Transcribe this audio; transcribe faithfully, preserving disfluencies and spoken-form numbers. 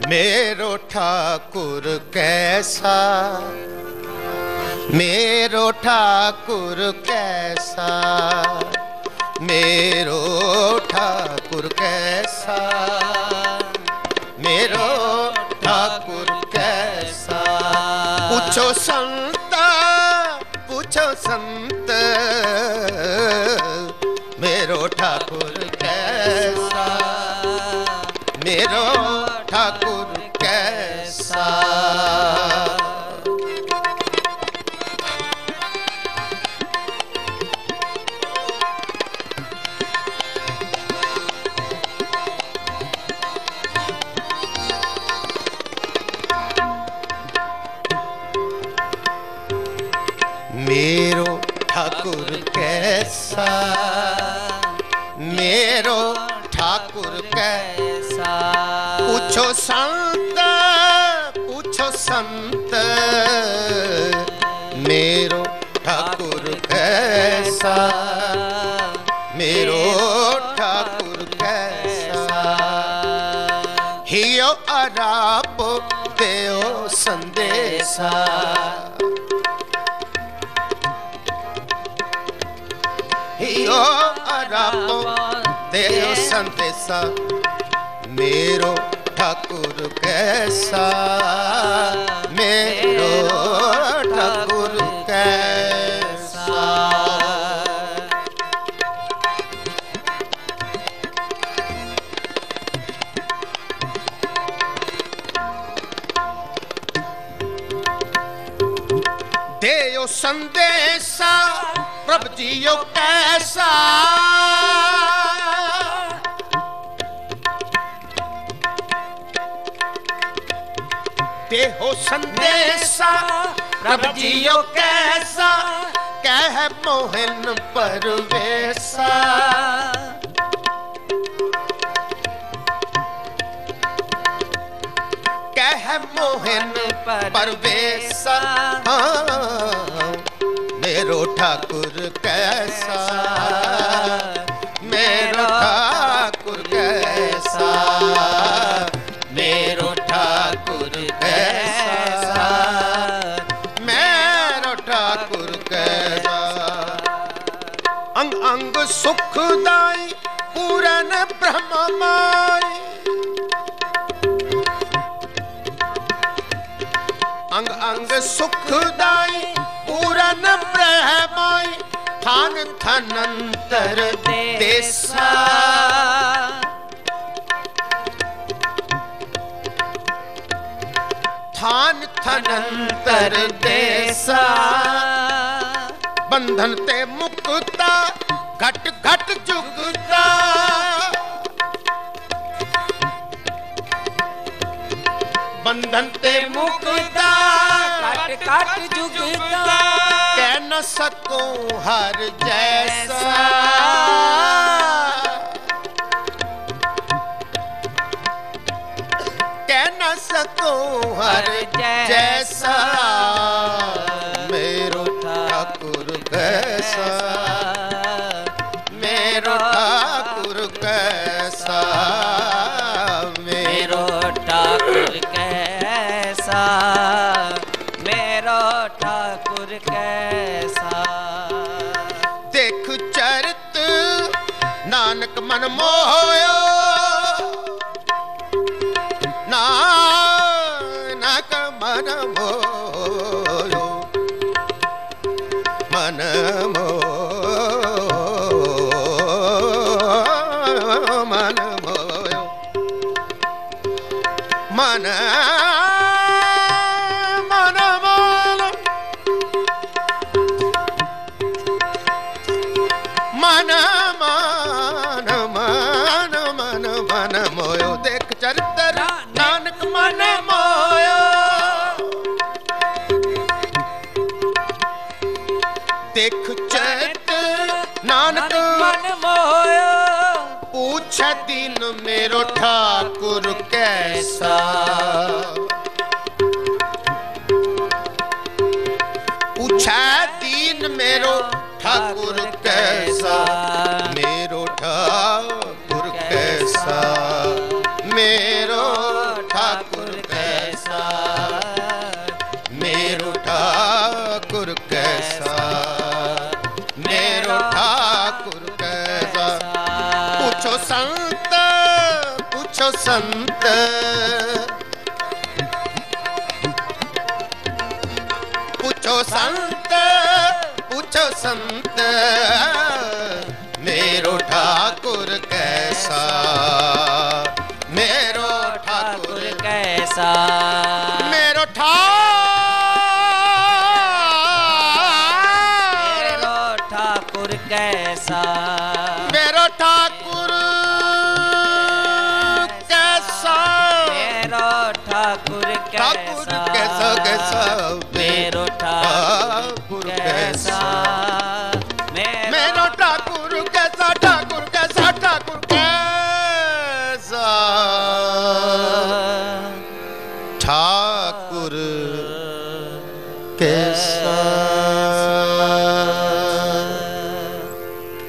मेरो ठाकुर कैसा, मेरो ठाकुर कैसा, मेरो ठाकुर कैसा, मेरो ठाकुर कैसा। पूछो संत, पूछो संत, मेरो ठाकुर कैसा, मेरो ठाकुर कैसा। मेरो ठाकुर कैसा, मेरो ठाकुर कैसा। पूछो संत, पूछो संत, मेरो ठाकुर कैसा, मेरो ठाकुर कैसा। हियो अराप देओ संदेशा, हियो अरापो देओ संदेशा, मेरो ठाकुर कैसा, मेरो ठाकुर कैसा। देओ संदेशा प्रभु जियो कैसा, देहो संदेशा प्रभु जियो कैसा। कह मोहन परवेसा, कह मोहन परवेसा। मेरो ठाकुर कैसा, मेरो ठाकुर कैसा, मेरो ठाकुर कैसा, मेरो ठाकुर कैसा। अंग अंग सुखदाई पूरन ब्रह्ममय, अंग अंग सुखदाई पूरन ब्रह्ममय। थान थनंतर देसा, थान थनंतर देसा। बंधन ते मुक्ता घट घट जुगता, बंधन ते मुक्ता घट घट जुगता। कह न सकूं हर जैसा, कह न सकूं हर जैसा। मेरो ठाकुर कैसा, मेरो ठाकुर कैसा, मेरो ठाकुर कैसा, मेरो ठाकुर कैसा। देख चरित नानक मन मोयो, नानक मन मोयो, मन मोयो, मन मोयो, मन मन मोयो, मन मन मन मन मन मोयो। देख चरित्र नानक मन मोयो, देख चरित्र नानक मन मोयो। पूछ दीन मेरो ठाकुर कैसा, पूछ दीन मेरो ठाकुर कैसा, मेरो ठाकुर कैसा, मेरो ठाकुर ठाकुर कैसा, मेरो ठाकुर कैसा, मेरो ठाकुर कैसा। पूछो संत, पूछो संत, पूछो संत, पूछो संत, मेरो ठाकुर कैसा, मेरो ठाकुर कैसा, मेरो ठाकुर, मेरो ठाकुर कैसा, मेरो ठाकुर कैसा, मेरो ठाकुर ठाकुर कैसा, कैसा कैसा, मेरो ठाकुर कैसा, मेरो ठाकुर कैसा, ठाकुर कैसा, ठाकुर कैसा, ठाकुर कैसा।